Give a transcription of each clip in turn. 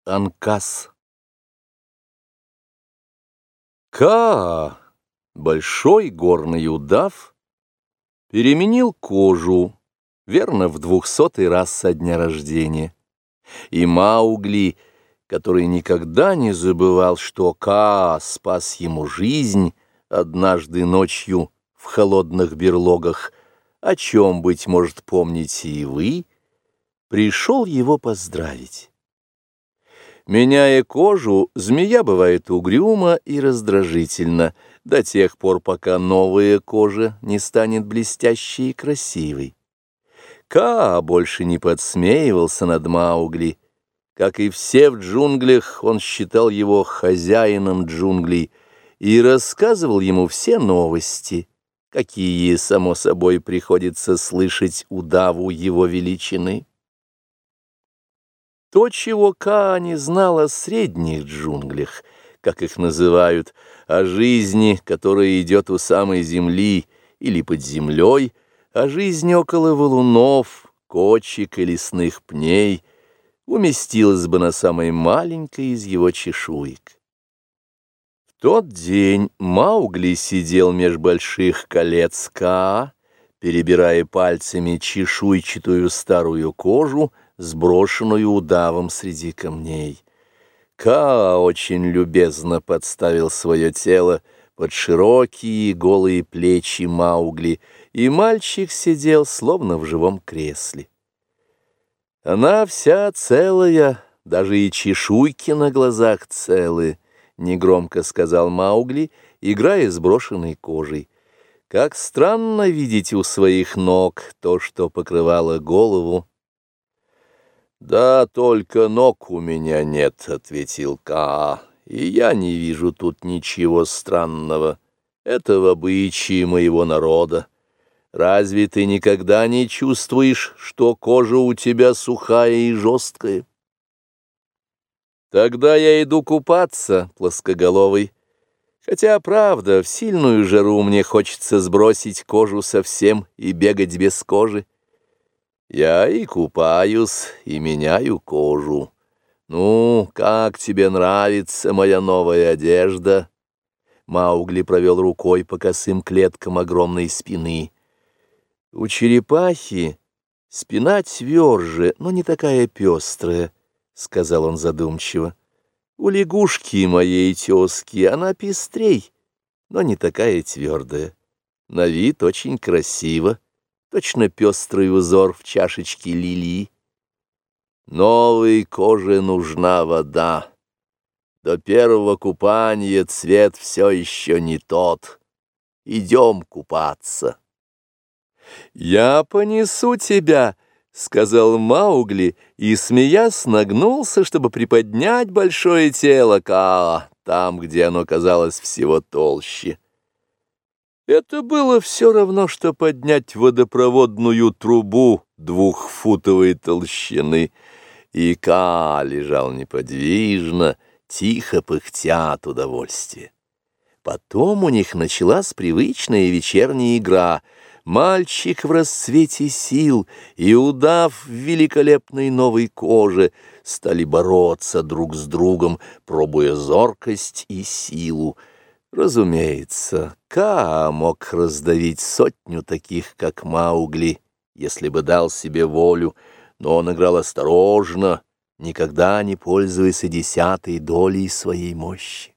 Анкас. Каа, большой горный удав, переменил кожу, верно, в 200-й раз со дня рождения. И Маугли, который никогда не забывал, что Каа спас ему жизнь однажды ночью в холодных берлогах, о чем, быть может, помните и вы, пришел его поздравить. Меняя кожу, змея бывает угрюма и раздражительна до тех пор, пока новая кожа не станет блестящей и красивой. Каа больше не подсмеивался над Маугли. Как и все в джунглях, он считал его хозяином джунглей и рассказывал ему все новости, какие, само собой, приходится слышать удаву его величины. То, чего Каа не знал о средних джунглях, как их называют, о жизни, которая идет у самой земли или под землей, о жизни около валунов, кочек и лесных пней, уместилось бы на самой маленькой из его чешуек. В тот день Маугли сидел меж больших колец Каа, перебирая пальцами чешуйчатую старую кожу, сброшенную удавом среди камней. Каа очень любезно подставил свое тело под широкие голые плечи Маугли, и мальчик сидел словно в живом кресле. «Она вся целая, даже и чешуйки на глазах целые», — негромко сказал Маугли, играя сброшенной кожей. «Как странно видеть у своих ног то, что покрывало голову». «Да, только ног у меня нет», — ответил Каа, — «и я не вижу тут ничего странного. Это в обычае моего народа. Разве ты никогда не чувствуешь, что кожа у тебя сухая и жесткая?» «Тогда я иду купаться, плоскоголовый, хотя, правда, в сильную жару мне хочется сбросить кожу совсем и бегать без кожи. Я и купаюсь, и меняю кожу. Ну, как тебе нравится моя новая одежда?» Маугли провел рукой по косым клеткам огромной спины. «У черепахи спина тверже, но не такая пестрая», — сказал он задумчиво. «У лягушки моей тезки она пестрей, но не такая твердая. На вид очень красиво. Точно пестрый узор в чашечке лилии. Новой коже нужна вода. До первого купания цвет все еще не тот. Идем купаться». «Я понесу тебя», — сказал Маугли, и, смеясь, нагнулся, чтобы приподнять большое тело Каа, там, где оно казалось всего толще. Это было все равно, что поднять водопроводную трубу 2-футовой толщины, и Каа лежал неподвижно, тихо пыхтя от удовольствия. Потом у них началась привычная вечерняя игра. Мальчик в расцвете сил и удав в великолепной новой коже стали бороться друг с другом, пробуя зоркость и силу. Разумеется, Каа мог раздавить 100 таких, как Маугли, если бы дал себе волю, но он играл осторожно, никогда не пользуясь и 10-й долей своей мощи.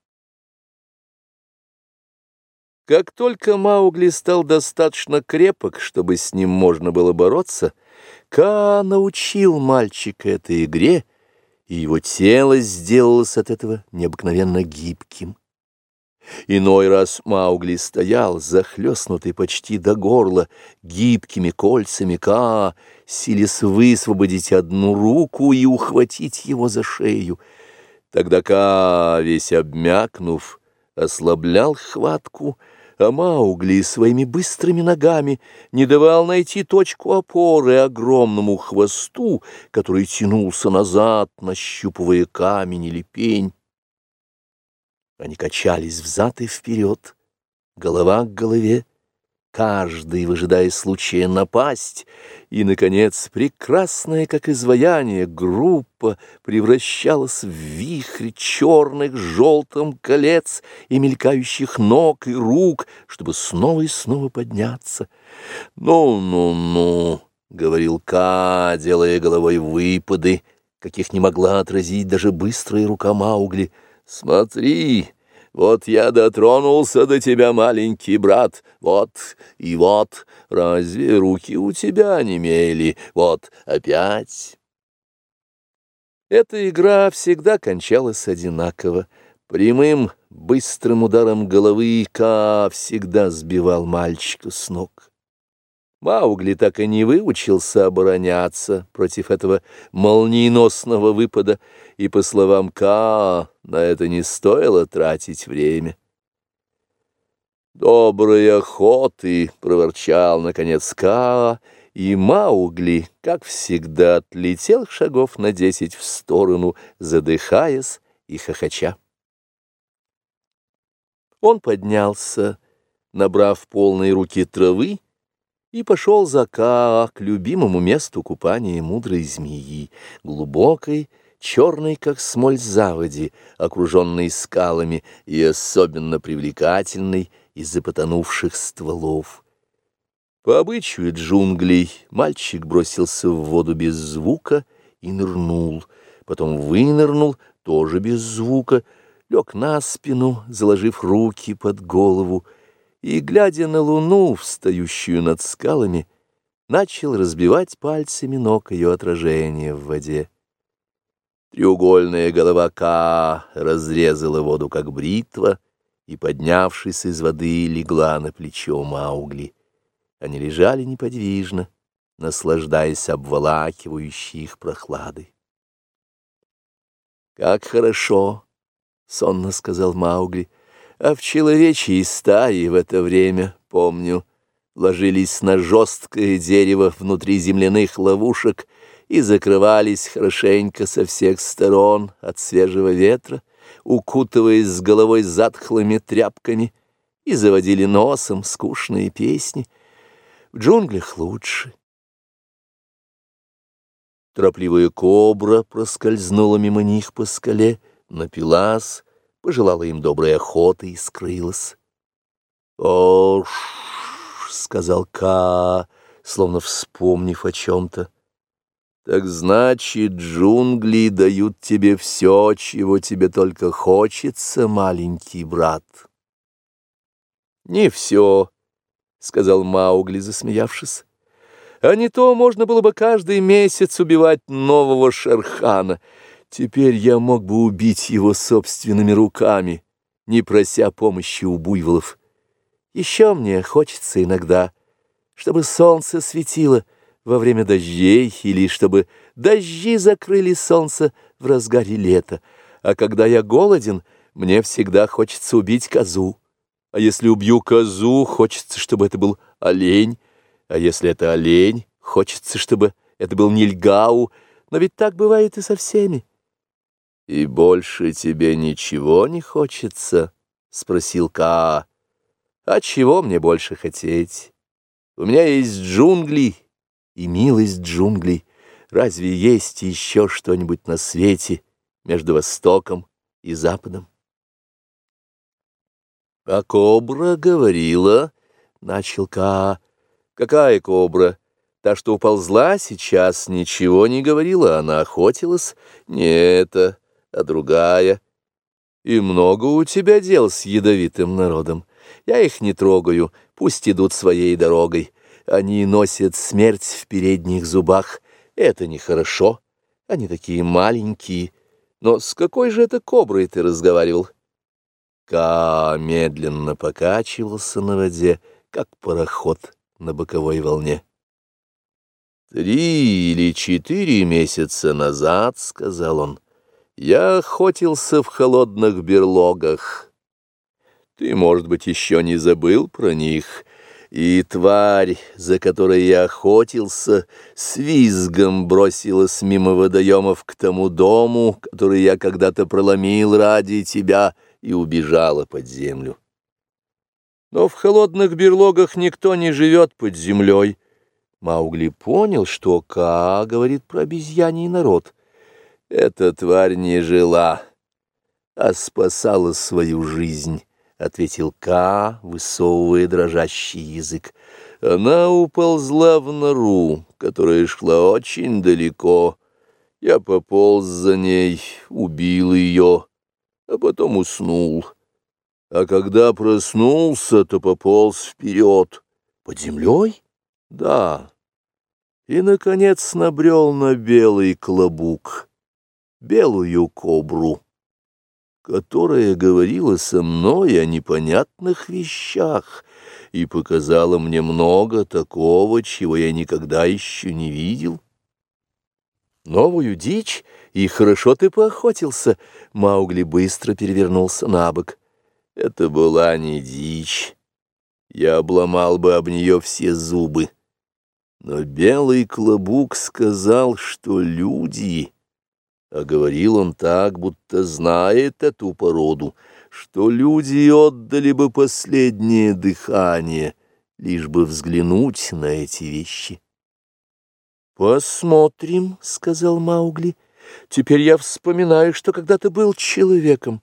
Как только Маугли стал достаточно крепок, чтобы с ним можно было бороться, Каа научил мальчика этой игре, и его тело сделалось от этого необыкновенно гибким. Иной раз Маугли стоял, захлестнутый почти до горла, гибкими кольцами Каа, силясь высвободить одну руку и ухватить его за шею. Тогда Каа, весь обмякнув, ослаблял хватку, а Маугли своими быстрыми ногами не давал найти точку опоры огромному хвосту, который тянулся назад, нащупывая камень или пень. Они качались взад и вперед, голова к голове, каждый, выжидая случая напасть, и, наконец, прекрасная, как изваяние, группа превращалась в вихрь черных желтым колец и мелькающих ног и рук, чтобы снова и снова подняться. «Ну-ну-ну», — говорил Ка, делая головой выпады, каких не могла отразить даже быстрая рука Маугли. «Смотри, вот я дотронулся до тебя, маленький брат, вот и вот, разве руки у тебя онемели? Вот опять». Эта игра всегда кончалась одинаково. Прямым, быстрым ударом головы Ка всегда сбивал мальчика с ног. Маугли так и не выучился обороняться против этого молниеносного выпада, и, по словам Ка, на это не стоило тратить время. «Доброй охоты!» — проворчал, наконец, Ка, и Маугли, как всегда, отлетел шагов на 10 в сторону, задыхаясь и хохоча. Он поднялся, набрав полные руки травы, и пошел за Каа к любимому месту купания мудрой змеи, глубокой, черной, как смоль заводи, окруженной скалами и особенно привлекательной из-за потонувших стволов. По обычаю джунглей мальчик бросился в воду без звука и нырнул, потом вынырнул, тоже без звука, лег на спину, заложив руки под голову, и, глядя на луну, встающую над скалами, начал разбивать пальцами ног ее отражение в воде. Треугольная голова Ка разрезала воду, как бритва, и, поднявшись из воды, легла на плечо Маугли. Они лежали неподвижно, наслаждаясь обволакивающей их прохладой. «Как хорошо!» — сонно сказал Маугли. «А в человечьей стае в это время, помню, ложились на жесткое дерево внутри земляных ловушек и закрывались хорошенько со всех сторон от свежего ветра, укутываясь с головой затхлыми тряпками, и заводили носом скучные песни. В джунглях лучше». Торопливая кобра проскользнула мимо них по скале, напилась, пожелала им доброй охоты и скрылась. «О-ш!» — сказал Ка, словно вспомнив о чем-то. «Так значит, джунгли дают тебе все, чего тебе только хочется, маленький брат». «Не все», — сказал Маугли, засмеявшись. «А не то можно было бы каждый месяц убивать нового Шерхана. Теперь я мог бы убить его собственными руками, не прося помощи у буйволов. Еще мне хочется иногда, чтобы солнце светило во время дождей, или чтобы дожди закрыли солнце в разгаре лета. А когда я голоден, мне всегда хочется убить козу. А если убью козу, хочется, чтобы это был олень. А если это олень, хочется, чтобы это был нильгау. Но ведь так бывает и со всеми». «И больше тебе ничего не хочется?» — спросил Каа. «А чего мне больше хотеть? У меня есть джунгли и милость джунглей. Разве есть еще что-нибудь на свете между Востоком и Западом?» «А кобра говорила», — начал Каа. «Какая кобра? Та, что уползла сейчас, ничего не говорила, она охотилась? Не эта, а другая. И много у тебя дел с ядовитым народом. Я их не трогаю, пусть идут своей дорогой. Они носят смерть в передних зубах. Это нехорошо. Они такие маленькие. Но с какой же это коброй ты разговаривал?» Ка медленно покачивался на воде, как пароход на боковой волне. 3 или 4 месяца назад, — сказал он, — я охотился в холодных берлогах. Ты, может быть, еще не забыл про них. И тварь, за которой я охотился, с визгом бросилась мимо водоемов к тому дому, который я когда-то проломил ради тебя, и убежала под землю. Но в холодных берлогах никто не живет под землей. Маугли понял, что Каа говорит про обезьяний народ. Эта тварь не жила, а спасала свою жизнь, — ответил Каа, высовывая дрожащий язык. Она уползла в нору, которая шла очень далеко. Я пополз за ней, убил ее, а потом уснул. А когда проснулся, то пополз вперед. Под землей? Да. И, наконец, набрел на белый клобук, белую кобру, которая говорила со мной о непонятных вещах и показала мне много такого, чего я никогда еще не видел. Новую дичь? И хорошо ты поохотился. Маугли быстро перевернулся на бок. Это была не дичь. Я обломал бы об нее все зубы. Но белый клобук сказал, что люди, а говорил он так, будто знает эту породу, что люди отдали бы последнее дыхание, лишь бы взглянуть на эти вещи. «Посмотрим», — сказал Маугли. «Теперь я вспоминаю, что когда-то был человеком».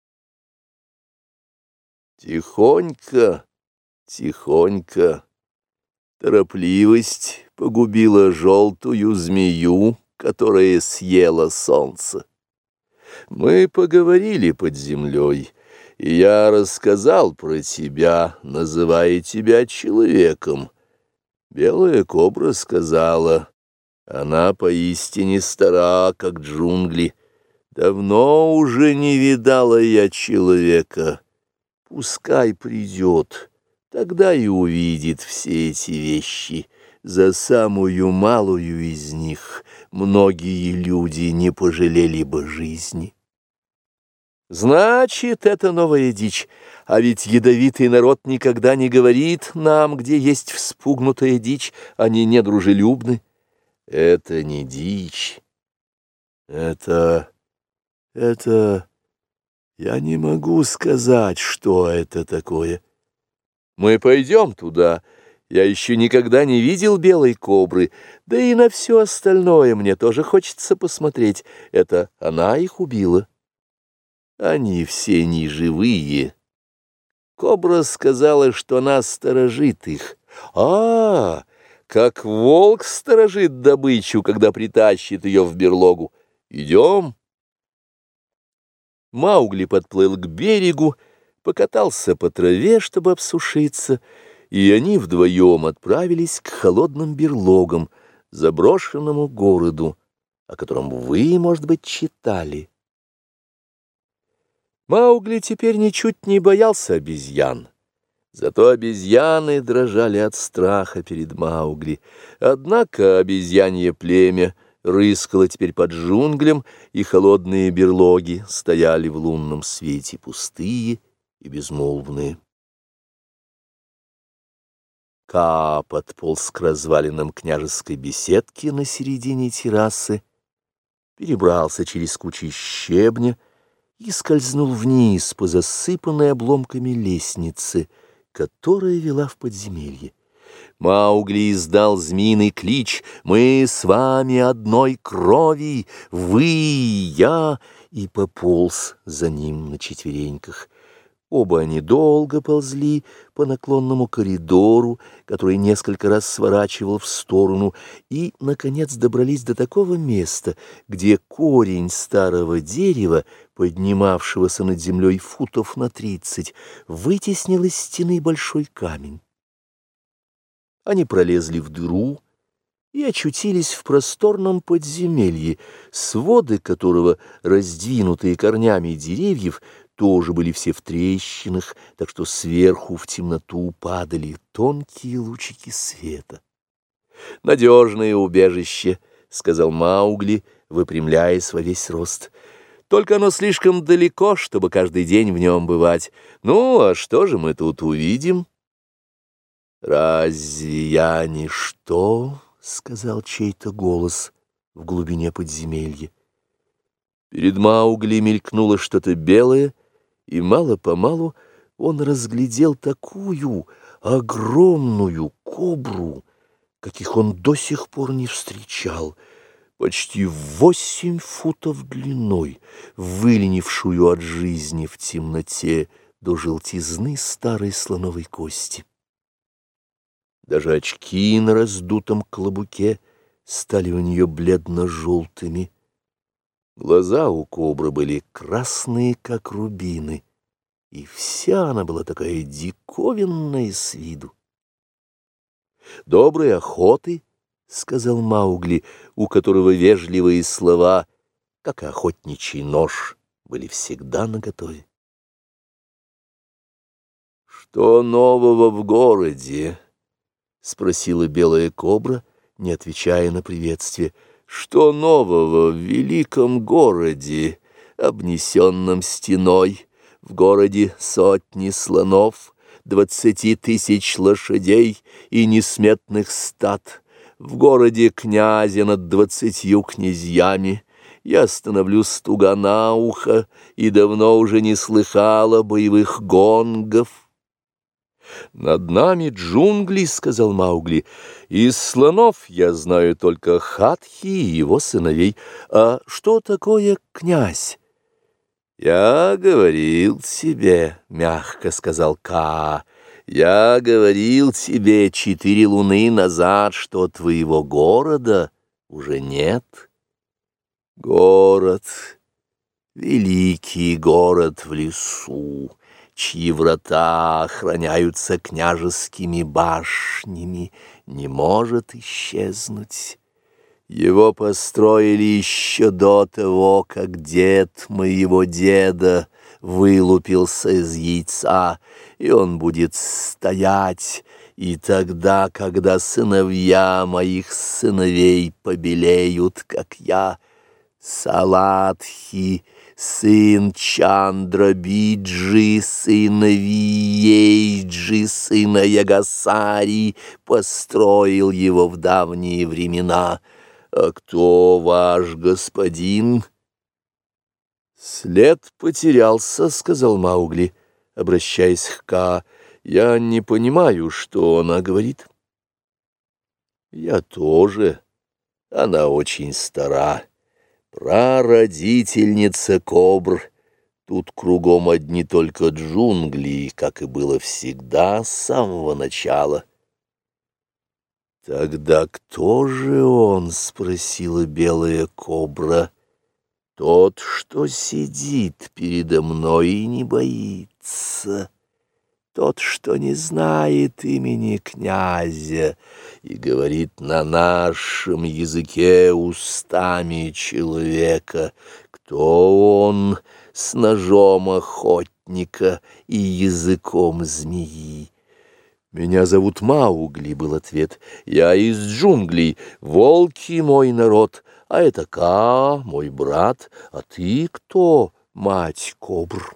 Тихонько, тихонько. Торопливость погубила желтую змею, которая съела солнце. Мы поговорили под землей, и я рассказал про тебя, называя тебя человеком. Белая кобра сказала, она поистине стара, как джунгли. Давно уже не видала я человека. Пускай придет, тогда и увидит все эти вещи. За самую малую из них многие люди не пожалели бы жизни. Значит, это новая дичь, а ведь ядовитый народ никогда не говорит нам, где есть вспугнутая дичь, они недружелюбны. Это не дичь, это... Я не могу сказать, что это такое. Мы пойдем туда. Я еще никогда не видел белой кобры, да и на все остальное мне тоже хочется посмотреть. Это она их убила. Они все неживые. Кобра сказала, что она сторожит их. Как волк сторожит добычу, когда притащит ее в берлогу. Идем. Маугли подплыл к берегу, покатался по траве, чтобы обсушиться, и они вдвоем отправились к холодным берлогам, заброшенному городу, о котором вы, может быть, читали. Маугли теперь ничуть не боялся обезьян. Зато обезьяны дрожали от страха перед Маугли. Однако обезьянье племя рыскало теперь под джунглем, и холодные берлоги стояли в лунном свете пустые и безмолвные. Каа подполз к развалинам княжеской беседки на середине террасы, перебрался через кучи щебня и скользнул вниз по засыпанной обломками лестнице, которая вела в подземелье. Маугли издал змеиный клич: «Мы с вами одной крови, вы и я!» и пополз за ним на четвереньках. Оба они долго ползли по наклонному коридору, который несколько раз сворачивал в сторону, и, наконец, добрались до такого места, где корень старого дерева, поднимавшегося над землей футов на 30, вытеснил из стены большой камень. Они пролезли в дыру и очутились в просторном подземелье, своды которого, раздвинутые корнями деревьев, тоже были все в трещинах, так что сверху в темноту падали тонкие лучики света. «Надежное убежище», — сказал Маугли, выпрямляясь во весь рост. «Только оно слишком далеко, чтобы каждый день в нем бывать. Ну, а что же мы тут увидим?» «Разве я ничто?» — сказал чей-то голос в глубине подземелья. Перед Маугли мелькнуло что-то белое, и мало-помалу он разглядел такую огромную кобру, каких он до сих пор не встречал, почти 8 футов длиной, выленившую от жизни в темноте до желтизны старой слоновой кости. Даже очки на раздутом клобуке стали у нее бледно-желтыми. Глаза у кобры были красные, как рубины, и вся она была такая диковинная с виду. «Доброй охоты», — сказал Маугли, у которого вежливые слова, как и охотничий нож, были всегда наготове. «Что нового в городе?» — спросила белая кобра, не отвечая на приветствие. «Что нового в великом городе, обнесенном стеной, в городе сотни слонов, 20 тысяч лошадей и несметных стад, в городе князя над 20 князьями? Я становлюсь туга на ухо и давно уже не слыхала боевых гонгов». «Над нами джунгли», — сказал Маугли. «Из слонов я знаю только Хатхи и его сыновей. А что такое князь?» «Я говорил тебе», — мягко сказал Ка, — «я говорил тебе 4 луны назад, что твоего города уже нет. Город, великий город в лесу, чьи врата охраняются княжескими башнями, не может исчезнуть. Его построили еще до того, как дед моего деда вылупился из яйца, и он будет стоять и тогда, когда сыновья моих сыновей побелеют, как я. Салатхи, сын Чандрабиджи, сына Виейджи, сына Ягасари, построил его в давние времена. А кто ваш господин? След потерялся, сказал Маугли, обращаясь к Ка. Я не понимаю, что она говорит. Я тоже. Она очень стара. Прародительница кобр. Тут кругом одни только джунгли, как и было всегда с самого начала. «Тогда кто же он?» — спросила белая кобра. «Тот, что сидит передо мной и не боится, тот, что не знает имени князя и говорит на нашем языке устами человека. Кто он с ножом охотника и языком змеи?» «Меня зовут Маугли», — был ответ. «Я из джунглей, волки мой народ, а это Ка, мой брат, а ты кто, мать кобр?»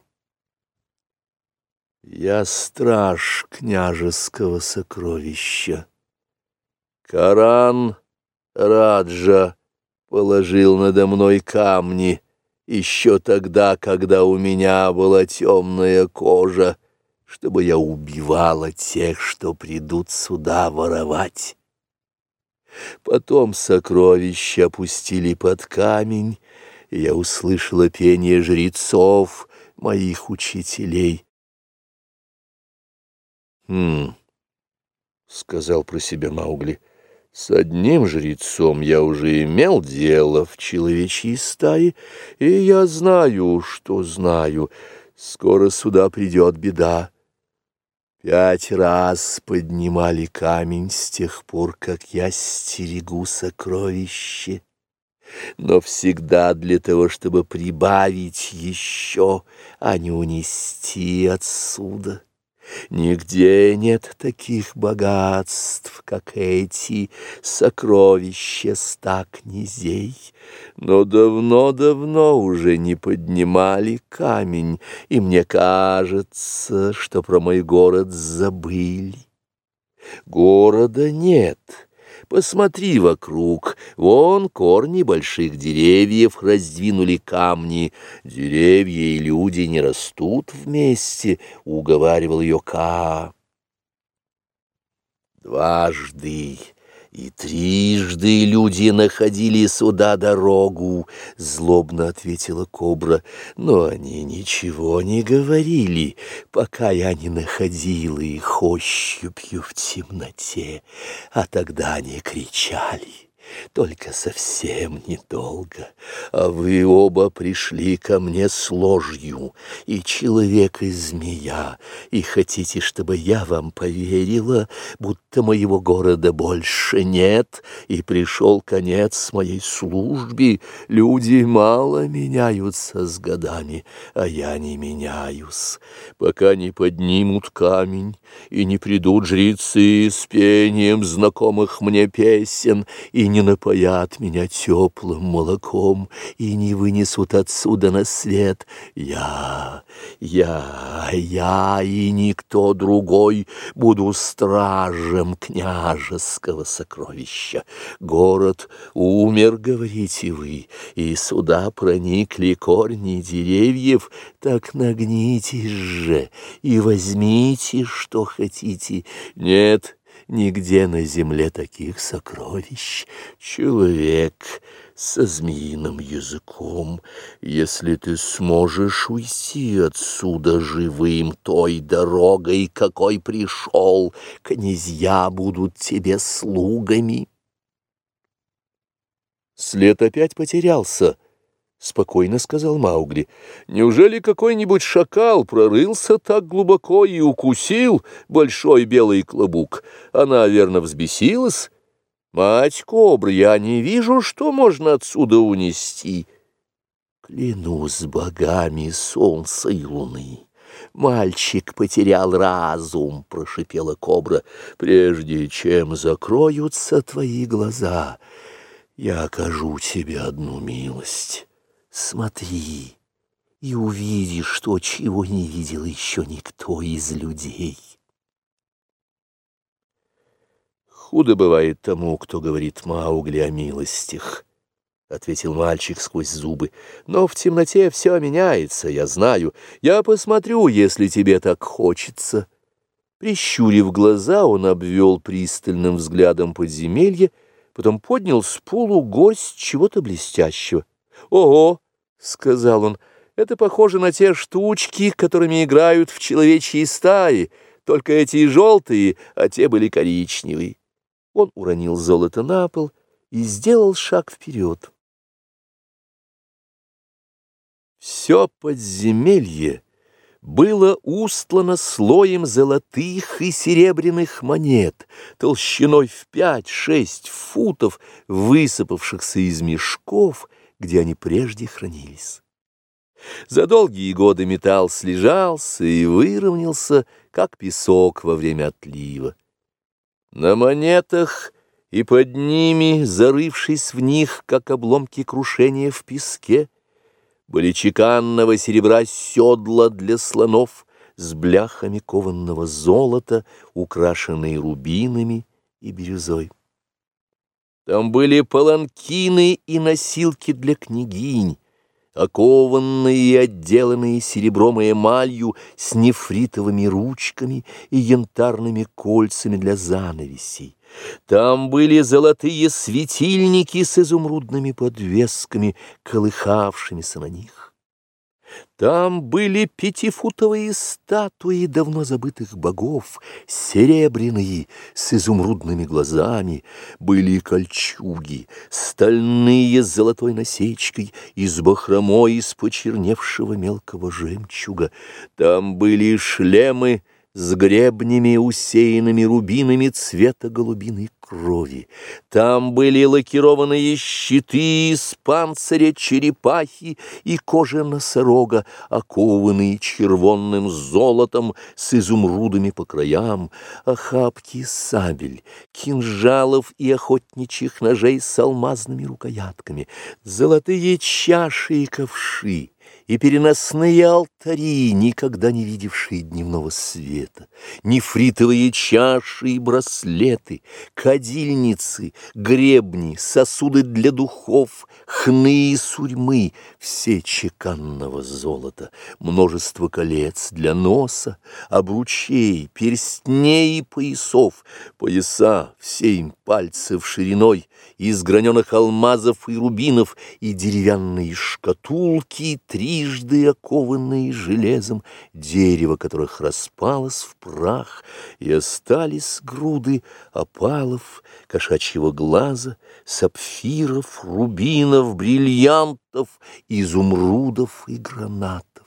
«Я страж княжеского сокровища. Каран Раджа положил надо мной камни еще тогда, когда у меня была темная кожа, чтобы я убивала тех, что придут сюда воровать. Потом сокровища опустили под камень, и я услышала пение жрецов, моих учителей. Сказал про себя Маугли, — «с одним жрецом я уже имел дело в человечьей стае, и я знаю, что знаю. Скоро сюда придет беда. 5 раз поднимали камень с тех пор, как я стерегу сокровище, но всегда для того, чтобы прибавить еще, а не унести отсюда. Нигде нет таких богатств, как эти сокровища 100 князей. Но давно-давно уже не поднимали камень, и мне кажется, что про мой город забыли. Города нет, Посмотри вокруг, вон корни больших деревьев раздвинули камни. Деревья и люди не растут вместе, — уговаривал ее Каа. Дважды и трижды люди находили сюда дорогу, — злобно ответила кобра, — но они ничего не говорили, пока я не находила их ощупью в темноте, а тогда они кричали. Только совсем недолго, а вы оба пришли ко мне с ложью, и человек, и змея, и хотите, чтобы я вам поверила, будто моего города больше нет, и пришел конец моей службе. Люди мало меняются с годами, а я не меняюсь, пока не поднимут камень, и не придут жрецы с пением знакомых мне песен, и не напоят меня теплым молоком, и не вынесут отсюда на свет. Я и никто другой буду стражем княжеского сокровища. Город умер, говорите вы, и сюда проникли корни деревьев, так нагнитесь же и возьмите, что хотите. Нет, нигде на земле таких сокровищ. Человек со змеиным языком, если ты сможешь уйти отсюда живым той дорогой, какой пришел, князья будут тебе слугами. След опять потерялся. — спокойно сказал Маугли. — Неужели какой-нибудь шакал прорылся так глубоко и укусил большой белый клобук? Она, верно, взбесилась? Мать кобры, я не вижу, что можно отсюда унести. — Клянусь богами солнца и луны, мальчик потерял разум, — прошипела кобра. — Прежде чем закроются твои глаза, я окажу тебе одну милость. Смотри, и увидишь то, чего не видел еще никто из людей. Худо бывает тому, кто говорит Маугли о милостях, — ответил мальчик сквозь зубы. Но в темноте все меняется, я знаю. Я посмотрю, если тебе так хочется. Прищурив глаза, он обвел пристальным взглядом подземелье, потом поднял с полу горсть чего-то блестящего. — Ого! — сказал он, — это похоже на те штучки, которыми играют в человечьи стаи, только эти желтые, а те были коричневые. Он уронил золото на пол и сделал шаг вперед. Все подземелье было устлано слоем золотых и серебряных монет, толщиной в 5-6 футов, высыпавшихся из мешков, где они прежде хранились. За долгие годы металл слежался и выровнялся, как песок во время отлива. На монетах и под ними, зарывшись в них, как обломки крушения в песке, были чеканного серебра седла для слонов с бляхами кованного золота, украшенные рубинами и бирюзой. Там были паланкины и носилки для княгинь, окованные и отделанные серебром и эмалью с нефритовыми ручками и янтарными кольцами для занавесей. Там были золотые светильники с изумрудными подвесками, колыхавшимися на них. Там были 5-футовые статуи давно забытых богов, серебряные, с изумрудными глазами, были кольчуги, стальные с золотой насечкой и с бахромой из почерневшего мелкого жемчуга. Там были шлемы с гребнями, усеянными рубинами цвета голубиной крови. Там были лакированные щиты из панциря черепахи и кожи носорога, окованные червонным золотом с изумрудами по краям, охапки сабель, кинжалов и охотничьих ножей с алмазными рукоятками, золотые чаши и ковши, и переносные алтари, никогда не видевшие дневного света, нефритовые чаши и браслеты, кадильницы, гребни, сосуды для духов, хны и сурьмы, все чеканного золота, множество колец для носа, обручей, перстней и поясов, пояса в 7 пальцев шириной, из граненых алмазов и рубинов, и деревянные шкатулки, трижды окованные железом, дерево которых распалось в прах, и остались груды опалов, кошачьего глаза, сапфиров, рубинов, бриллиантов, изумрудов и гранатов.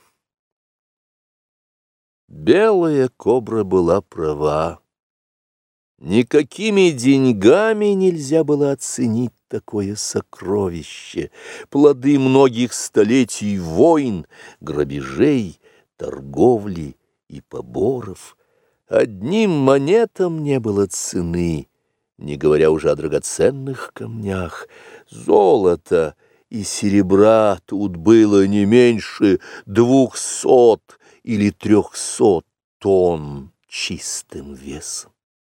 Белая кобра была права. Никакими деньгами нельзя было оценить такое сокровище, плоды многих столетий войн, грабежей, торговли и поборов. Одним монетам не было цены, не говоря уже о драгоценных камнях. Золота и серебра тут было не меньше 200 или 300 тонн чистым весом.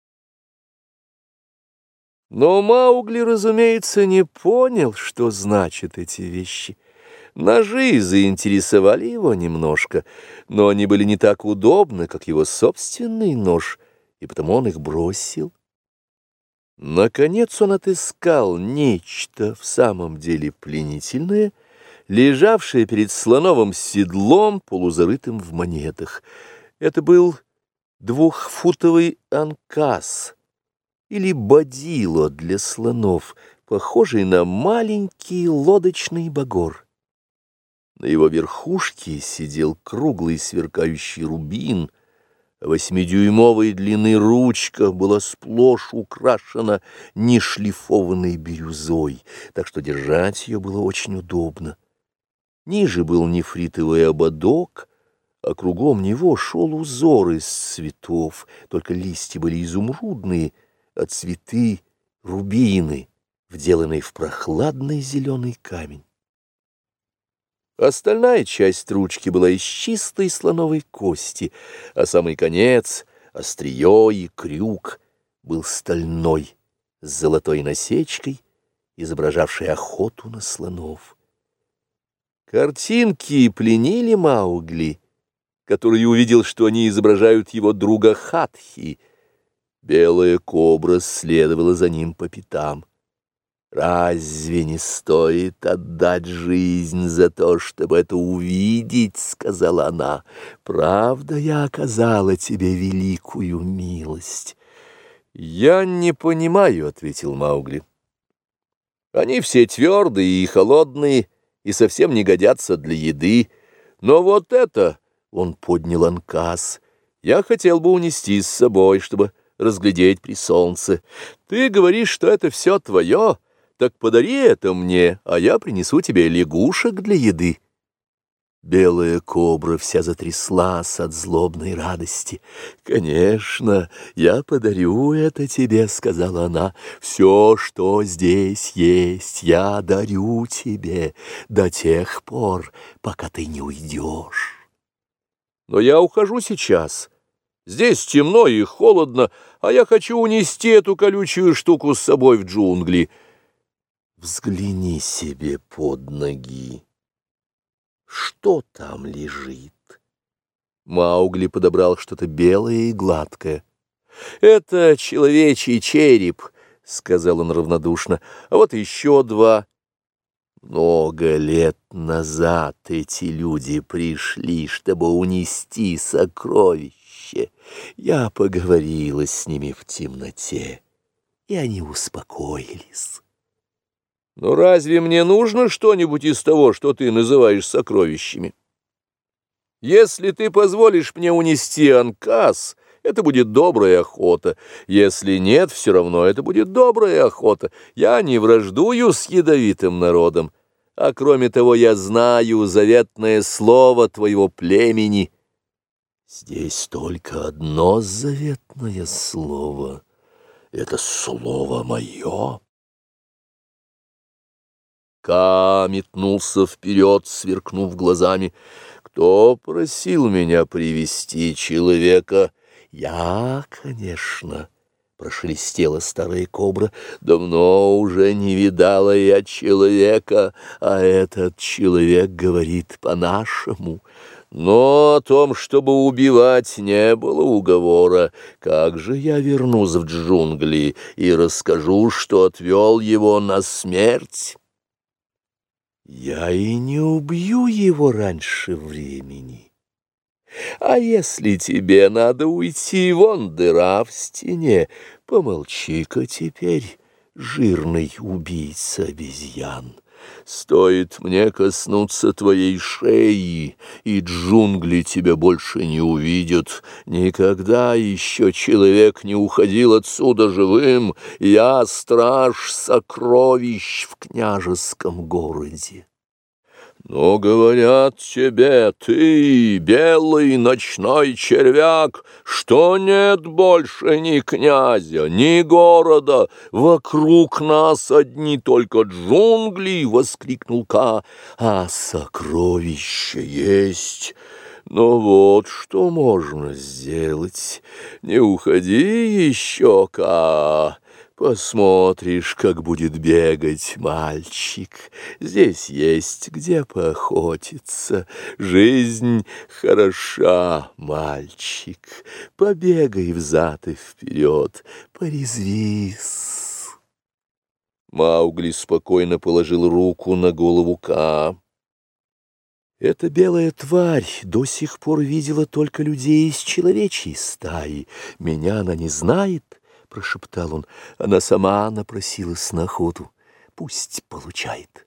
Но Маугли, разумеется, не понял, что значат эти вещи. Ножи заинтересовали его немножко, но они были не так удобны, как его собственный нож, и потому он их бросил. Наконец он отыскал нечто в самом деле пленительное, лежавшее перед слоновым седлом, полузарытым в монетах. Это был 2-футовый анкас, или бодило для слонов, похожий на маленький лодочный багор. На его верхушке сидел круглый сверкающий рубин, а 8-дюймовой длины ручка была сплошь украшена нешлифованной бирюзой, так что держать ее было очень удобно. Ниже был нефритовый ободок, а кругом него шел узор из цветов, только листья были изумрудные, а цветы — рубины, вделанные в прохладный зеленый камень. Остальная часть ручки была из чистой слоновой кости, а самый конец, острие и крюк, был стальной, с золотой насечкой, изображавшей охоту на слонов. Картинки пленили Маугли, который увидел, что они изображают его друга Хатхи. Белая кобра следовала за ним по пятам. «Разве не стоит отдать жизнь за то, чтобы это увидеть?» — сказала она. «Правда, я оказала тебе великую милость». «Я не понимаю», — ответил Маугли. «Они все твердые и холодные, и совсем не годятся для еды. Но вот это...» — он поднял анкас. «Я хотел бы унести с собой, чтобы разглядеть при солнце. Ты говоришь, что это все твое, так подари это мне, а я принесу тебе лягушек для еды». Белая кобра вся затряслась от злобной радости. «Конечно, я подарю это тебе», — сказала она. «Все, что здесь есть, я дарю тебе до тех пор, пока ты не уйдешь». «Но я ухожу сейчас. Здесь темно и холодно, а я хочу унести эту колючую штуку с собой в джунгли». «Взгляни себе под ноги. Что там лежит?» Маугли подобрал что-то белое и гладкое. «Это человечий череп», — сказал он равнодушно, — «а вот еще 2. Много лет назад эти люди пришли, чтобы унести сокровище. Я поговорила с ними в темноте, и они успокоились». «Но разве мне нужно что-нибудь из того, что ты называешь сокровищами? Если ты позволишь мне унести анкас, это будет добрая охота. Если нет, все равно это будет добрая охота. Я не враждую с ядовитым народом. А кроме того, я знаю заветное слово твоего племени». «Здесь только одно заветное слово. Это слово мое». Ка метнулся вперед, сверкнув глазами. «Кто просил меня привести человека?» «Я, конечно», — прошелестела старая кобра. «Давно уже не видала я человека, а этот человек говорит по-нашему». Но о том, чтобы убивать, не было уговора. Как же я вернусь в джунгли и расскажу, что отвел его на смерть? Я и не убью его раньше времени. А если тебе надо уйти, вон дыра в стене, помолчи-ка теперь, жирный убийца обезьян. Стоит мне коснуться твоей шеи, и джунгли тебя больше не увидят. Никогда еще человек не уходил отсюда живым. Я страж сокровищ в княжеском городе. Но говорят тебе, ты, белый ночной червяк, что нет больше ни князя, ни города, вокруг нас одни только джунгли, — воскликнул Ка, — а сокровища есть. Но вот что можно сделать. Не уходи еще, Ка. Посмотришь, как будет бегать мальчик. Здесь есть где поохотиться. Жизнь хороша, мальчик. Побегай взад и вперед, порезвись. Маугли спокойно положил руку на голову Ка. Эта белая тварь до сих пор видела только людей из человечьей стаи. Меня она не знает, — прошептал он. Она сама напросилась на охоту. Пусть получает.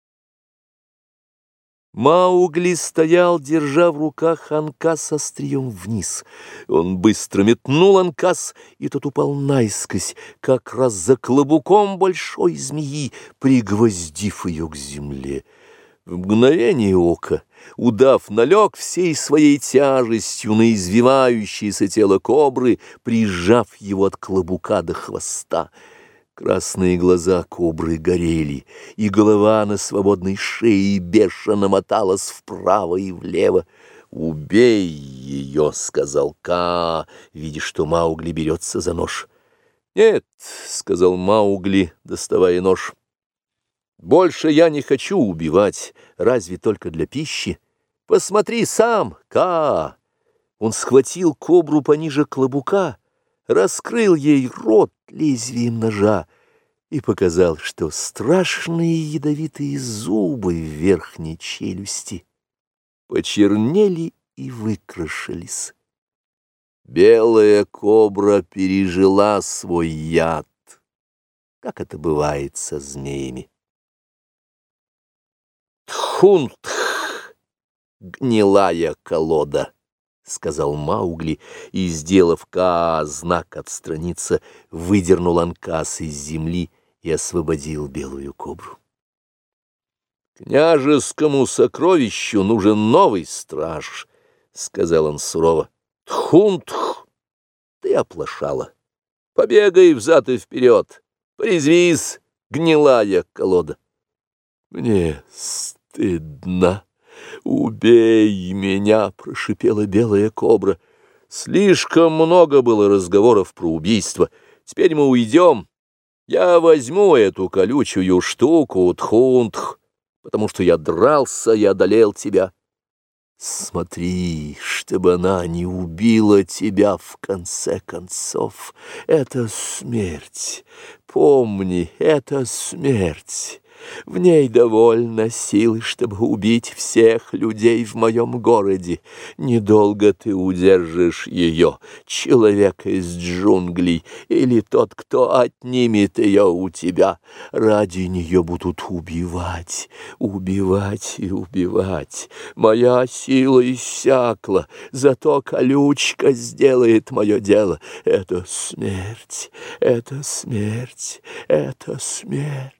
Маугли стоял, держа в руках анкас острием вниз. Он быстро метнул анкас, и тот упал наискось, как раз за клобуком большой змеи, пригвоздив ее к земле. В мгновение ока удав налег всей своей тяжестью на извивающееся тело кобры, прижав его от клобука до хвоста. Красные глаза кобры горели, и голова на свободной шее бешено моталась вправо и влево. «Убей ее!» — сказал Ка, видя, что Маугли берется за нож. «Нет», — сказал Маугли, доставая нож. «Больше я не хочу убивать, разве только для пищи. Посмотри сам, Ка!» Он схватил кобру пониже клобука, раскрыл ей рот лезвием ножа и показал, что страшные ядовитые зубы в верхней челюсти почернели и выкрашились. Белая кобра пережила свой яд, как это бывает со змеями. «Тхунтх, гнилая колода!» — сказал Маугли, и, сделав Ка знак отстраниться, выдернул анкас из земли и освободил белую кобру. «Княжескому сокровищу нужен новый страж», — сказал он сурово. «Тхунтх, ты оплошала. Побегай взад и вперед, порезвись, гнилая колода». «Мне стыдно. Убей меня!» — прошипела белая кобра. «Слишком много было разговоров про убийство. Теперь мы уйдем. Я возьму эту колючую штуку, Тхунтх, потому что я дрался и одолел тебя. Смотри, чтобы она не убила тебя в конце концов. Это смерть. Помни, это смерть. В ней довольно силы, чтобы убить всех людей в моем городе. Недолго ты удержишь ее, человека из джунглей, или тот, кто отнимет ее у тебя. Ради нее будут убивать, убивать и убивать. Моя сила иссякла, зато колючка сделает мое дело. Это смерть, это смерть, это смерть.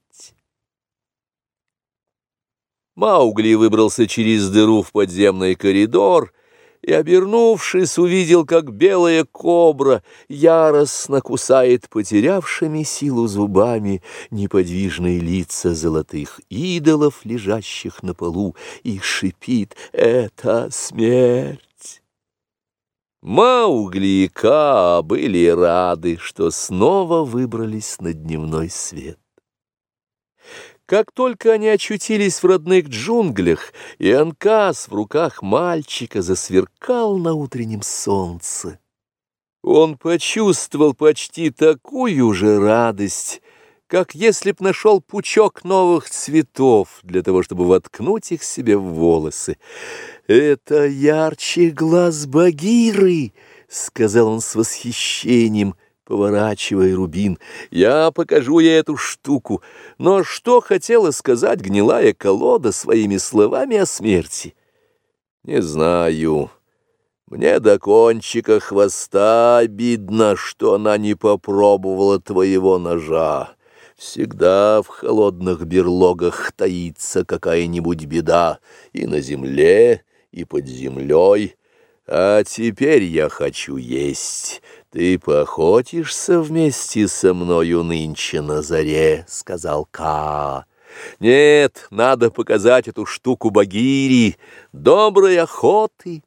Маугли выбрался через дыру в подземный коридор и, обернувшись, увидел, как белая кобра яростно кусает потерявшими силу зубами неподвижные лица золотых идолов, лежащих на полу, и шипит: «Это смерть!» Маугли и Каа были рады, что снова выбрались на дневной свет. Как только они очутились в родных джунглях, и Анкас в руках мальчика засверкал на утреннем солнце, он почувствовал почти такую же радость, как если б нашел пучок новых цветов для того, чтобы воткнуть их себе в волосы. «Это ярче глаз Багиры», — сказал он с восхищением, поворачивая рубин. «Я покажу ей эту штуку». Но что хотела сказать гнилая колода своими словами о смерти? Не знаю. Мне до кончика хвоста обидно, что она не попробовала твоего ножа. Всегда в холодных берлогах таится какая-нибудь беда и на земле, и под землей. А теперь я хочу есть. Ты поохотишься вместе со мною нынче на заре, — сказал Каа. Нет, надо показать эту штуку Багире. Доброй охоты.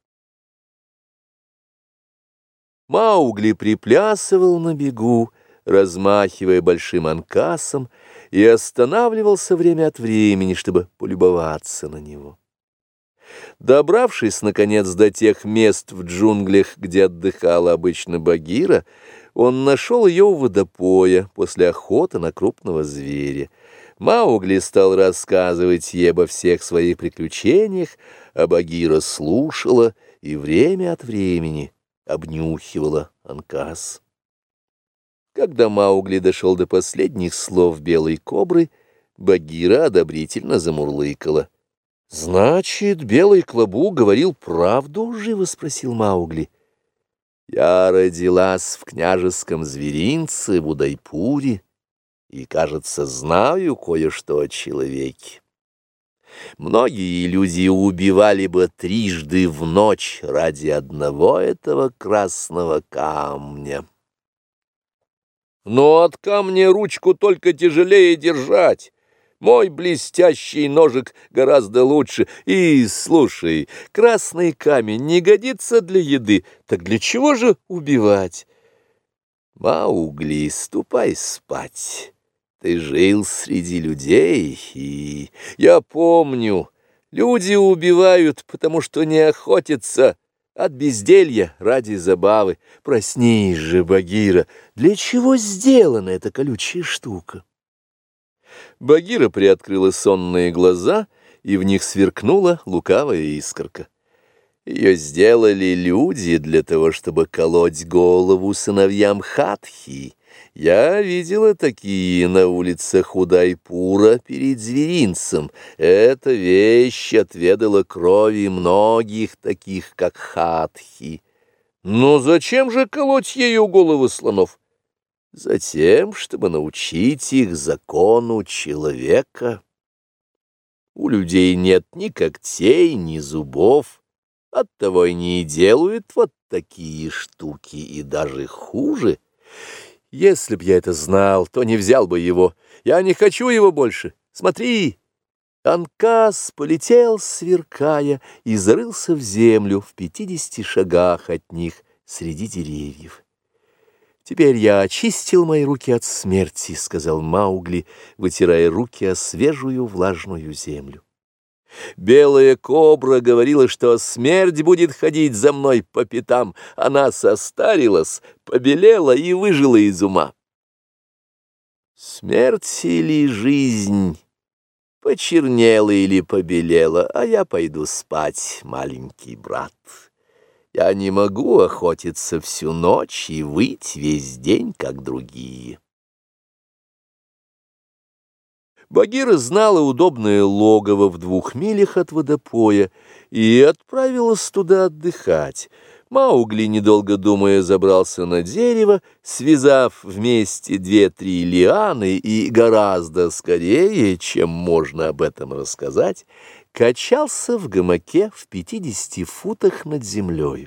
Маугли приплясывал на бегу, размахивая большим анкасом, и останавливался время от времени, чтобы полюбоваться на него. Добравшись, наконец, до тех мест в джунглях, где отдыхала обычно Багира, он нашел ее у водопоя после охоты на крупного зверя. Маугли стал рассказывать ей обо всех своих приключениях, а Багира слушала и время от времени обнюхивала анкас. Когда Маугли дошел до последних слов белой кобры, Багира одобрительно замурлыкала. «Значит, белый клобук говорил правду?» — живо спросил Маугли. «Я родилась в княжеском зверинце в Удайпуре и, кажется, знаю кое-что о человеке. Многие люди убивали бы трижды в ночь ради одного этого красного камня. Но от камня ручку только тяжелее держать. Мой блестящий ножик гораздо лучше. И, слушай, красный камень не годится для еды, так для чего же убивать? Маугли, ступай спать. Ты жил среди людей, и я помню, люди убивают, потому что не охотятся от безделья ради забавы. Проснись же, Багира, для чего сделана эта колючая штука?» Багира приоткрыла сонные глаза, и в них сверкнула лукавая искорка. Ее сделали люди для того, чтобы колоть голову сыновьям Хатхи. Я видела такие на улицах Удайпура перед зверинцем. Эта вещь отведала крови многих таких, как Хатхи. Но зачем же колоть ею головы слонов? Затем, чтобы научить их закону человека. У людей нет ни когтей, ни зубов, оттого они и делают вот такие штуки, и даже хуже. Если б я это знал, то не взял бы его. Я не хочу его больше. Смотри!» Анкас полетел, сверкая, и зарылся в землю в 50 шагах от них среди деревьев. «Теперь я очистил мои руки от смерти», — сказал Маугли, вытирая руки о свежую влажную землю. «Белая кобра говорила, что смерть будет ходить за мной по пятам. Она состарилась, побелела и выжила из ума». Смерть или жизнь, почернела или побелела, а я пойду спать, маленький брат. Я не могу охотиться всю ночь и выть весь день, как другие. Багира знала удобное логово в 2 милях от водопоя и отправилась туда отдыхать. Маугли, недолго думая, забрался на дерево, связав вместе 2-3 лианы, и гораздо скорее, чем можно об этом рассказать, качался в гамаке в 50 футах над землей.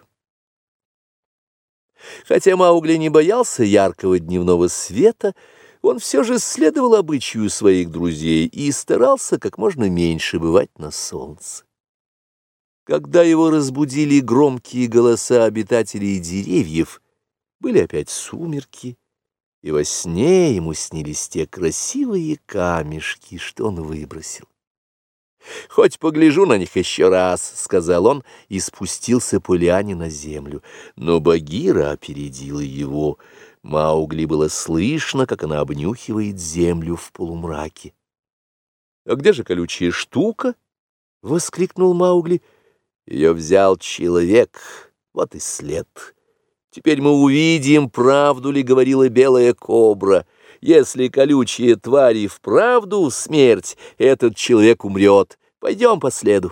Хотя Маугли не боялся яркого дневного света, он все же следовал обычаю своих друзей и старался как можно меньше бывать на солнце. Когда его разбудили громкие голоса обитателей деревьев, были опять сумерки, и во сне ему снились те красивые камешки, что он выбросил. «Хоть погляжу на них еще раз», — сказал он, и спустился по лиане на землю. Но Багира опередила его. Маугли было слышно, как она обнюхивает землю в полумраке. «А где же колючая штука?» — воскликнул Маугли. «Ее взял человек, вот и след. Теперь мы увидим, правду ли говорила белая кобра. Если колючие твари вправду смерть, этот человек умрет. Пойдем по следу».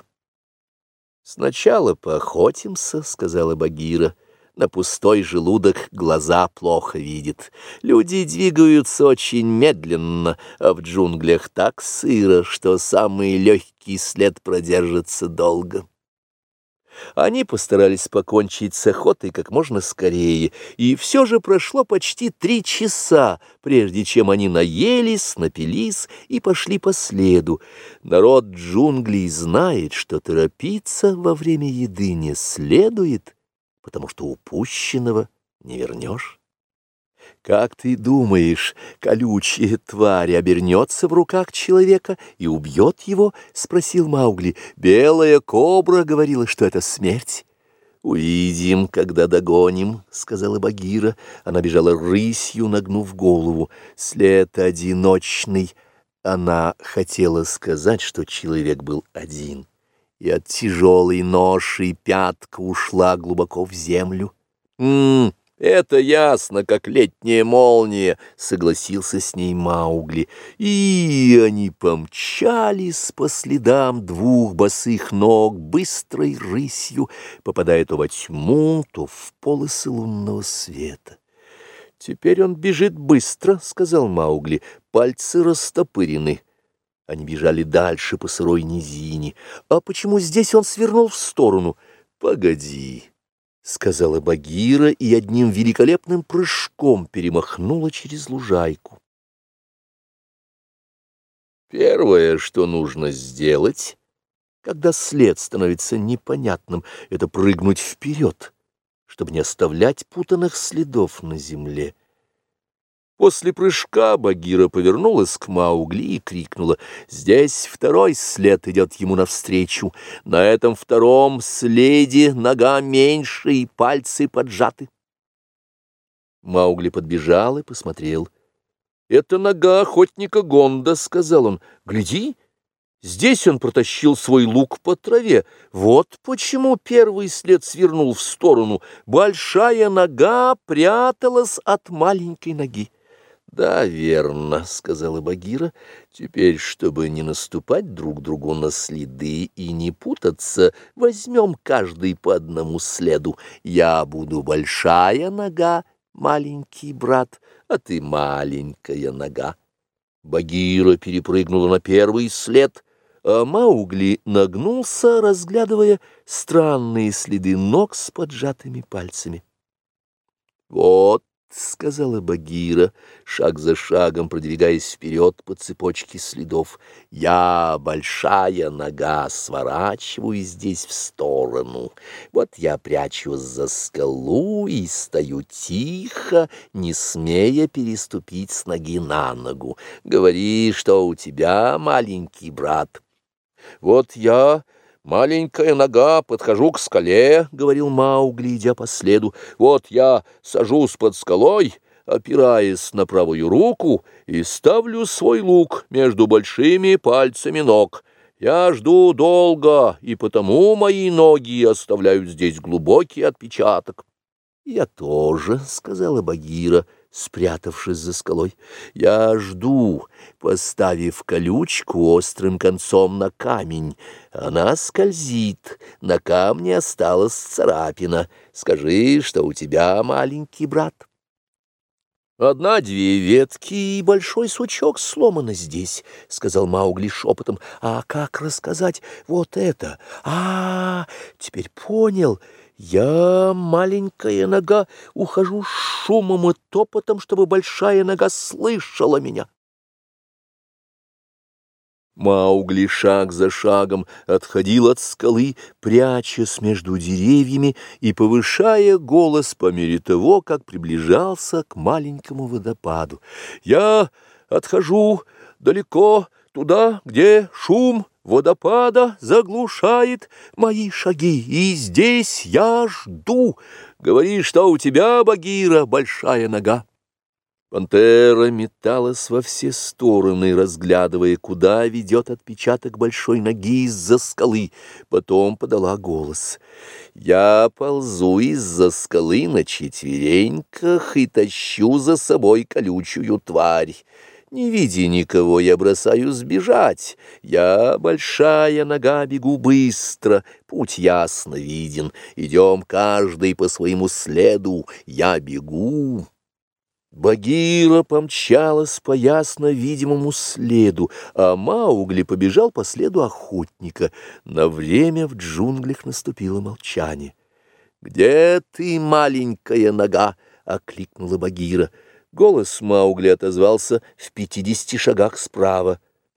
«Сначала поохотимся», — сказала Багира. «На пустой желудок глаза плохо видят. Люди двигаются очень медленно, а в джунглях так сыро, что самый легкий след продержится долго». Они постарались покончить с охотой как можно скорее, и все же прошло почти 3 часа, прежде чем они наелись, напились и пошли по следу. Народ джунглей знает, что торопиться во время еды не следует, потому что упущенного не вернешь. «Как ты думаешь, колючая тварь обернется в руках человека и убьет его?» — спросил Маугли. «Белая кобра говорила, что это смерть». «Увидим, когда догоним», — сказала Багира. Она бежала рысью, нагнув голову. След одиночный. Она хотела сказать, что человек был один, и от тяжелой ноши пятка ушла глубоко в землю. «Это ясно, как летняя молния», — согласился с ней Маугли. И они помчались по следам 2 босых ног быстрой рысью, попадая то во тьму, то в полосы лунного света. «Теперь он бежит быстро», — сказал Маугли, — «пальцы растопырены». Они бежали дальше по сырой низине. «А почему здесь он свернул в сторону?» «Погоди», — сказала Багира и одним великолепным прыжком перемахнула через лужайку. Первое, что нужно сделать, когда след становится непонятным, это прыгнуть вперед, чтобы не оставлять путанных следов на земле. После прыжка Багира повернулась к Маугли и крикнула: «Здесь 2-й след идет ему навстречу. На этом 2-м следе нога меньше и пальцы поджаты». Маугли подбежал и посмотрел. «Это нога охотника Гонда», — сказал он. «Гляди, здесь он протащил свой лук по траве. Вот почему 1-й след свернул в сторону. Большая нога пряталась от маленькой ноги». «Да, верно», — сказала Багира. «Теперь, чтобы не наступать друг другу на следы и не путаться, возьмем каждый по одному следу. Я буду большая нога, маленький брат, а ты маленькая нога». Багира перепрыгнула на 1-й след, а Маугли нагнулся, разглядывая странные следы ног с поджатыми пальцами. «Вот», — сказала Багира, шаг за шагом продвигаясь вперед по цепочке следов, — «я, большая нога, сворачиваю здесь в сторону. Вот я прячусь за скалу и стою тихо, не смея переступить с ноги на ногу. Говори, что у тебя, маленький брат». «Вот я, маленькая нога, подхожу к скале», — говорил Маугли, идя по следу. «Вот я сажусь под скалой, опираясь на правую руку, и ставлю свой лук между большими пальцами ног. Я жду долго, и потому мои ноги оставляют здесь глубокий отпечаток». «Я тоже», — сказала Багира, спрятавшись за скалой. «Я жду, поставив колючку острым концом на камень. Она скользит, на камне осталась царапина. Скажи, что у тебя маленький брат». «Одна-две ветки и большой сучок сломано здесь», — сказал Маугли шепотом. «А как рассказать вот это? Теперь понял. Я, маленькая нога, ухожу с шумом и топотом, чтобы большая нога слышала меня». Маугли шаг за шагом отходил от скалы, прячась между деревьями и повышая голос по мере того, как приближался к маленькому водопаду. «Я отхожу далеко туда, где шум водопада заглушает мои шаги, и здесь я жду. Говори, что у тебя, Багира, большая нога». Пантера металась во все стороны, разглядывая, куда ведет отпечаток большой ноги из-за скалы. Потом подала голос. «Я ползу из-за скалы на четвереньках и тащу за собой колючую тварь. Не видя никого, я бросаюсь бежать. Я, большая нога, бегу быстро, путь ясно виден. Идем каждый по своему следу, я бегу». Багира помчалась по ясно видимому следу, а Маугли побежал по следу охотника. На время в джунглях наступило молчание. «Где ты, маленькая нога?» — окликнула Багира. Голос Маугли отозвался в 50 шагах справа.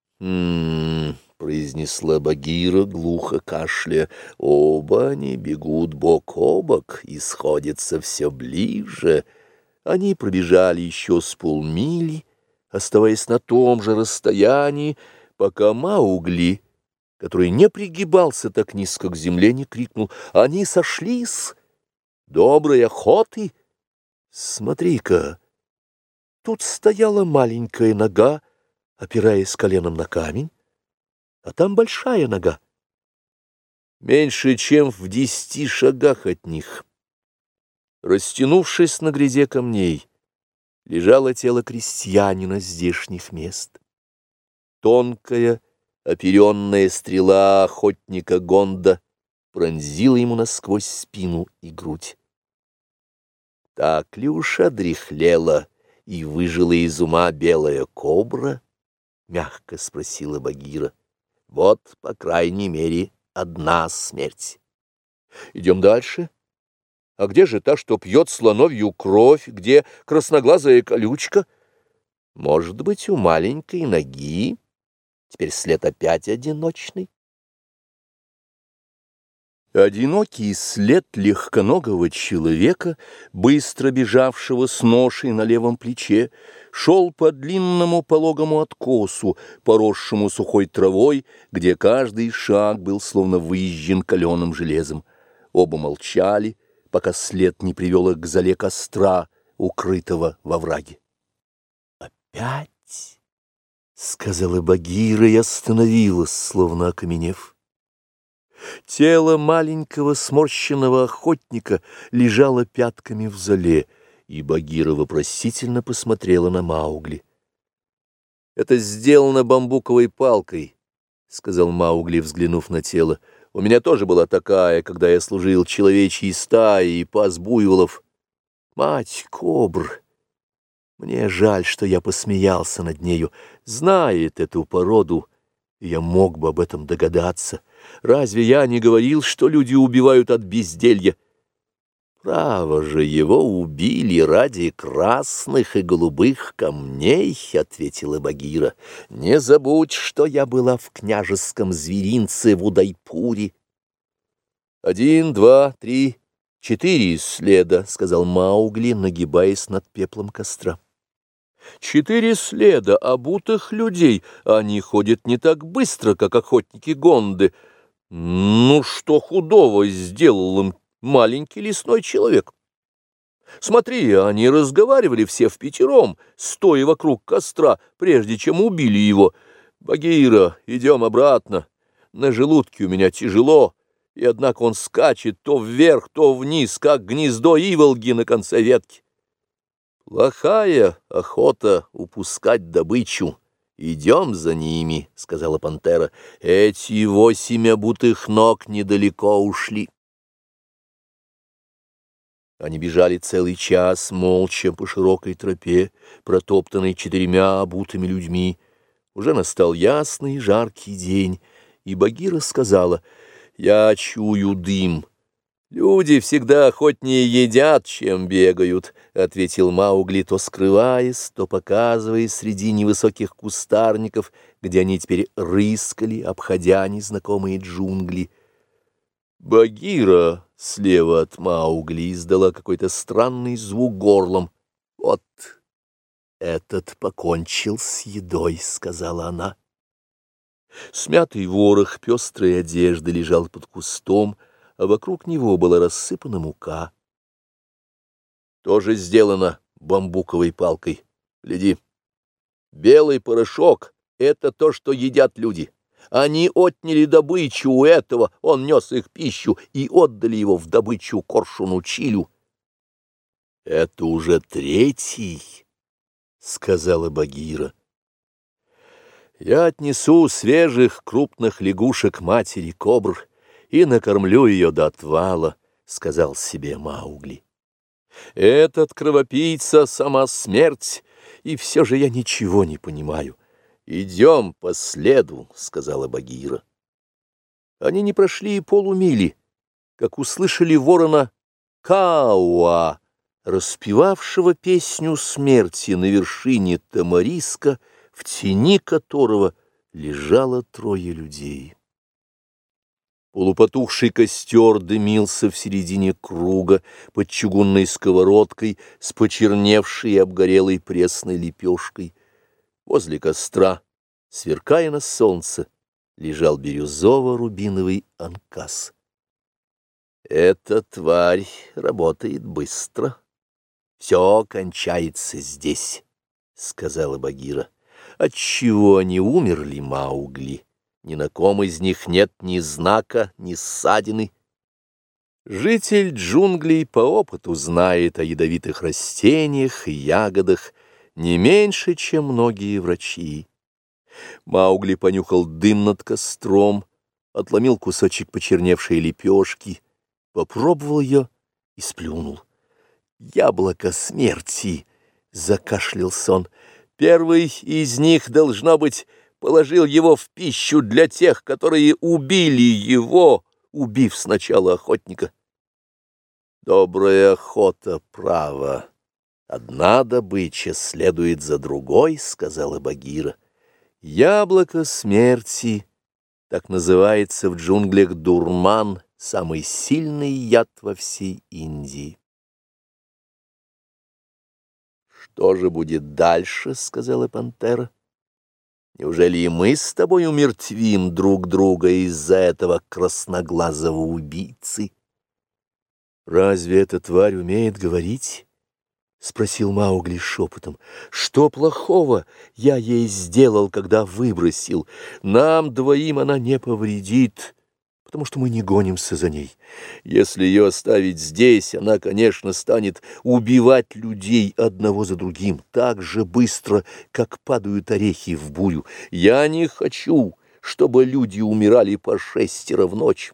Произнесла Багира, глухо кашляя. «Оба они бегут бок о бок и сходятся все ближе». Они пробежали еще с полмили, оставаясь на том же расстоянии, пока Маугли, который не пригибался так низко к земле, не крикнул: «Они сошлись! Доброй охоты! Смотри-ка, тут стояла маленькая нога, опираясь коленом на камень, а там большая нога, меньше чем в 10 шагах от них». Растянувшись на гряде камней, лежало тело крестьянина здешних мест. Тонкая, оперенная стрела охотника Гонда пронзила ему насквозь спину и грудь. «Так ли уж одряхлела и выжила из ума белая кобра?» — мягко спросила Багира. «Вот, по крайней мере, одна смерть. Идем дальше». «А где же та, что пьет слоновью кровь? Где красноглазая колючка?» «Может быть, у маленькой ноги. Теперь след опять одиночный». Одинокий след легконогого человека, быстро бежавшего с ношей на левом плече, шел по длинному пологому откосу, поросшему сухой травой, где каждый шаг был словно выезжен каленым железом. Оба молчали, пока след не привел их к зале костра, укрытого во враге. «Опять!» — сказала Багира и остановилась, словно окаменев. Тело маленького сморщенного охотника лежало пятками в зале, и Багира вопросительно посмотрела на Маугли. «Это сделано бамбуковой палкой», — сказал Маугли, взглянув на тело. «У меня тоже была такая, когда я служил человечьей стае и пас буйволов. Мать кобр! Мне жаль, что я посмеялся над нею. Знает эту породу, и я мог бы об этом догадаться. Разве я не говорил, что люди убивают от безделья? Право же, его убили ради красных и голубых камней, — ответила Багира. Не забудь, что я была в княжеском зверинце в Удайпуре. 1, 2, 3, 4 следа, — сказал Маугли, нагибаясь над пеплом костра. 4 следа обутых людей, они ходят не так быстро, как охотники Гонды. Ну, что худого сделал им маленький лесной человек? Смотри, они разговаривали все впятером, стоя вокруг костра, прежде чем убили его. Багира, идем обратно. На желудке у меня тяжело, и однако он скачет то вверх, то вниз, как гнездо иволги на конце ветки. Плохая охота упускать добычу. «Идем за ними», — сказала пантера. «Эти 8 обутых ног недалеко ушли». Они бежали целый час молча по широкой тропе, протоптанной 4 обутыми людьми. Уже настал ясный жаркий день, и Багира сказала: «Я чую дым». «Люди всегда охотнее едят, чем бегают», — ответил Маугли, то скрываясь, то показываясь среди невысоких кустарников, где они теперь рыскали, обходя незнакомые джунгли. Багира слева от Маугли издала какой-то странный звук горлом. «Вот этот покончил с едой», — сказала она. Смятый ворох пестрой одежды лежал под кустом, а вокруг него была рассыпана мука. Тоже сделано бамбуковой палкой. Гляди, белый порошок — это то, что едят люди. Они отняли добычу у этого, он нес их пищу, и отдали его в добычу коршуну Чилю. — Это уже третий, — сказала Багира. — Я отнесу свежих крупных лягушек матери кобр и накормлю ее до отвала, — сказал себе Маугли. Этот кровопийца — сама смерть, и все же я ничего не понимаю. «Идем по следу», — сказала Багира. Они не прошли и полумили, как услышали ворона Кауа, распевавшего песню смерти на вершине тамариска, в тени которого лежало 3 людей. Полупотухший костер дымился в середине круга под чугунной сковородкой с почерневшей и обгорелой пресной лепешкой. Возле костра, сверкая на солнце, лежал бирюзово-рубиновый анкас. «Эта тварь работает быстро. Все кончается здесь», — сказала Багира. «Отчего они умерли, Маугли? Ни на ком из них нет ни знака, ни ссадины». Житель джунглей по опыту знает о ядовитых растениях и ягодах не меньше, чем многие врачи. Маугли понюхал дым над костром, отломил кусочек почерневшей лепешки, попробовал ее и сплюнул. «Яблоко смерти!» — закашлялся он. «Первый из них, должно быть, положил его в пищу для тех, которые убили его, убив сначала охотника». «Добрая охота, право. Одна добыча следует за другой», — сказала Багира. «Яблоко смерти, так называется в джунглях дурман, самый сильный яд во всей Индии». «Что же будет дальше?» — сказала пантера. «Неужели и мы с тобой умертвим друг друга из-за этого красноглазого убийцы?» «Разве эта тварь умеет говорить?» — спросил Маугли шепотом. «Что плохого я ей сделал, когда выбросил? Нам 2 она не повредит, потому что мы не гонимся за ней. Если ее оставить здесь, она, конечно, станет убивать людей одного за другим так же быстро, как падают орехи в бурю. Я не хочу, чтобы люди умирали по 6 в ночь».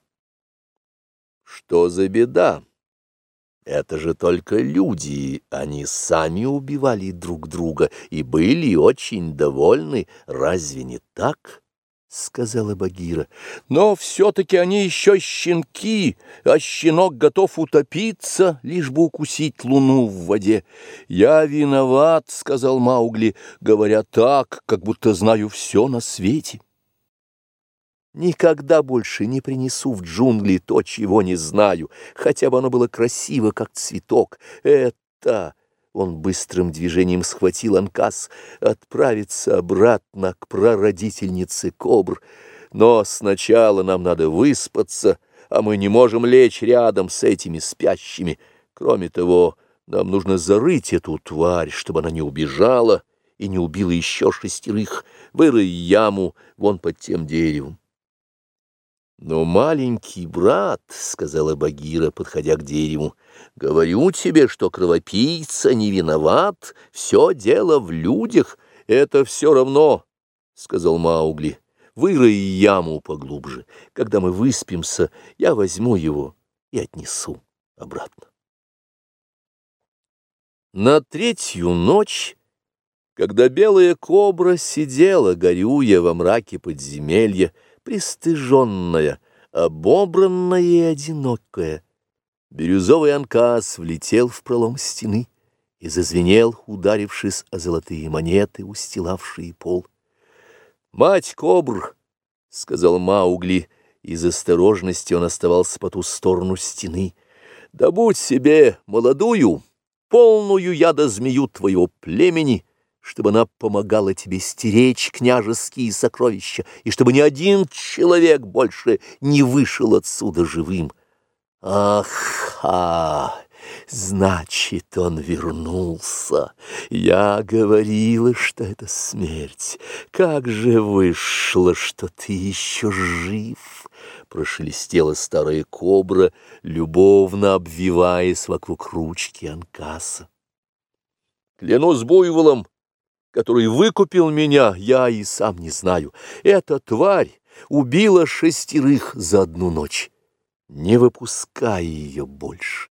«Что за беда? Это же только люди, они сами убивали друг друга и были очень довольны, разве не так?» — сказала Багира. «Но все-таки они еще щенки, а щенок готов утопиться, лишь бы укусить луну в воде. Я виноват, — сказал Маугли, говоря так, как будто знаю все на свете. Никогда больше не принесу в джунгли то, чего не знаю, хотя бы оно было красиво, как цветок. Это...» Он быстрым движением схватил анкас, «отправиться обратно к прародительнице кобр. Но сначала нам надо выспаться, а мы не можем лечь рядом с этими спящими. Кроме того, нам нужно зарыть эту тварь, чтобы она не убежала и не убила еще 6. Вырой яму вон под тем деревом». «Но, маленький брат, — сказала Багира, подходя к дереву, — говорю тебе, что кровопийца не виноват, все дело в людях». «Это все равно, — сказал Маугли, — вырой яму поглубже. Когда мы выспимся, я возьму его и отнесу обратно». На третью ночь, когда белая кобра сидела, горюя во мраке подземелья, пристыженная, обобранная и одинокая, бирюзовый анкас влетел в пролом стены и зазвенел, ударившись о золотые монеты, устилавшие пол. «Мать кобр!» — сказал Маугли, из осторожности он оставался по ту сторону стены. «Добудь себе молодую, полную яда змею твоего племени, чтобы она помогала тебе стеречь княжеские сокровища, и чтобы ни один человек больше не вышел отсюда живым». «Ах, значит, он вернулся. Я говорила, что это смерть. Как же вышло, что ты еще жив!» Прошелестела старая кобра, любовно обвиваясь вокруг ручки анкаса. «Клянусь буйволом, который выкупил меня, я и сам не знаю. Эта тварь убила 6 за одну ночь. Не выпускай ее больше».